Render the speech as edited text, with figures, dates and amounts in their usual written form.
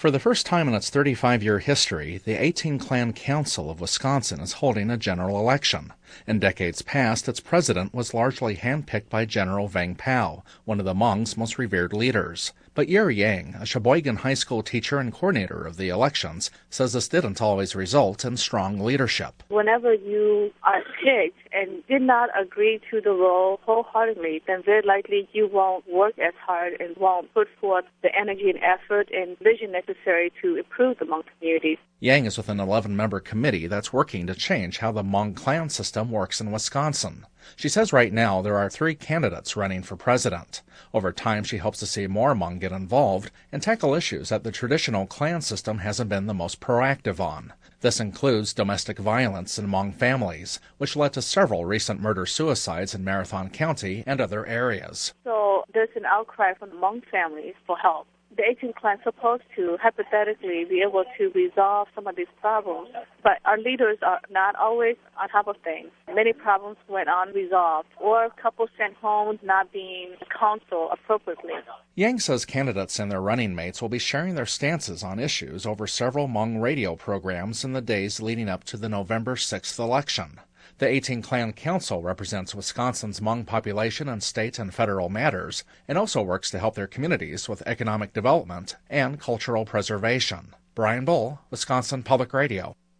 For the first time in its 35-year history, the 18-Clan Council of Wisconsin is holding a general election. In decades past, its president was largely handpicked by General Vang Pao, one of the Hmong's most revered leaders. But Yeri Yang, a Sheboygan High School teacher and coordinator of the elections, says this didn't always result in strong leadership. Whenever you are picked and did not agree to the role wholeheartedly, then very likely you won't work as hard and won't put forth the energy and effort and vision necessary to improve the Hmong community. Yang is with an 11-member committee that's working to change how the Hmong clan system works in Wisconsin. She says right now there are 3 candidates running for president. Over time, she hopes to see more Hmong get involved and tackle issues that the traditional clan system hasn't been the most proactive on. This includes domestic violence in Hmong families, which led to several recent murder-suicides in Marathon County and other areas. So there's an outcry from the Hmong families for help. The 18 clan is supposed to hypothetically be able to resolve some of these problems, but our leaders are not always on top of things. Many problems went unresolved, or couples sent home not being counseled appropriately. Yang says candidates and their running mates will be sharing their stances on issues over several Hmong radio programs in the days leading up to the November 6th election. The 18-Clan Council represents Wisconsin's Hmong population in state and federal matters and also works to help their communities with economic development and cultural preservation. Brian Bull, Wisconsin Public Radio.